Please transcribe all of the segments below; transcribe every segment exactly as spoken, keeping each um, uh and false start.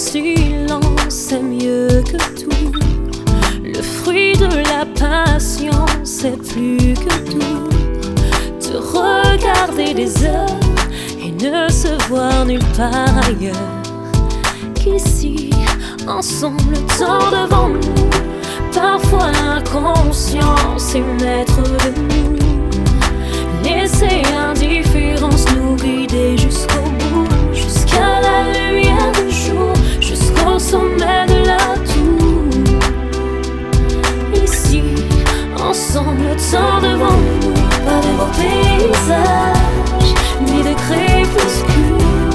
silence est mieux que tout. Le fruit de la patience est plus que tout. Te regarder des heures et ne se voir nulle part ailleurs qu'ici, ensemble, tant devant nous. Parfois l'inconscience est maître de nous. Laisser l'indifférence nous guider jusqu'au bout, jusqu'à la lumière du jour, jusqu'au sommet de la tour. Ici, ensemble, tant devant nous. Pas de beaux paysages, ni de crépuscule.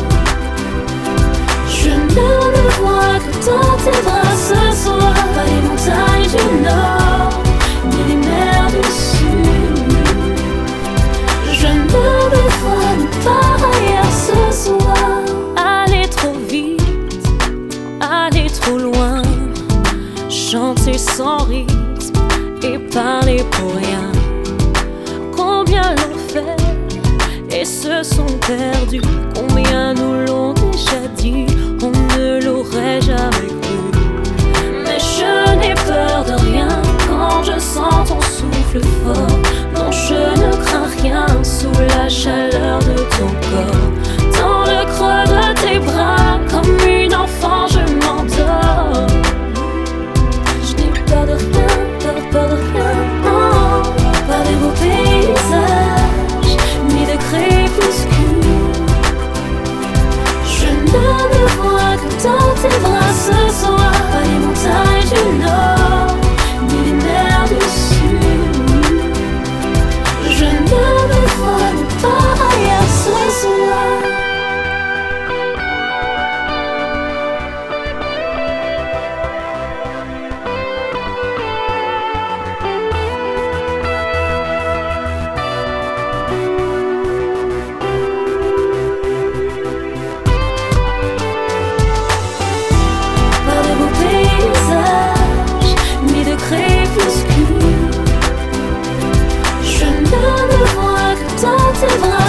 Je ne me vois que dans tes bras ce soir. Pas les montagnes du nord, ni les mers du sud. Je ne me vois nulle part ailleurs ce soir. Aller trop vite, aller trop loin, chanter sans rythme et parler pour rien. Combien l'ont fait et se sont perdus, combien nous l'ont déjà dit, on ne l'aurait jamais cru. Mais je n'ai peur de rien quand je sens ton souffle fort. Non, je ne crains rien sous la chaleur de ton corps. Dans le creux de tes bras, comme une enfant, je m'endors. Je n'ai peur de rien, peur, peur de rien, non. Pas des beaux paysages, ni de crépuscule. Je ne me vois que dans tes bras ce soir. Pas les montagnes du nord, ni les mers du sud. Je ne me vois nulle part ailleurs ce soir. Je ne me vois que dans tes bras.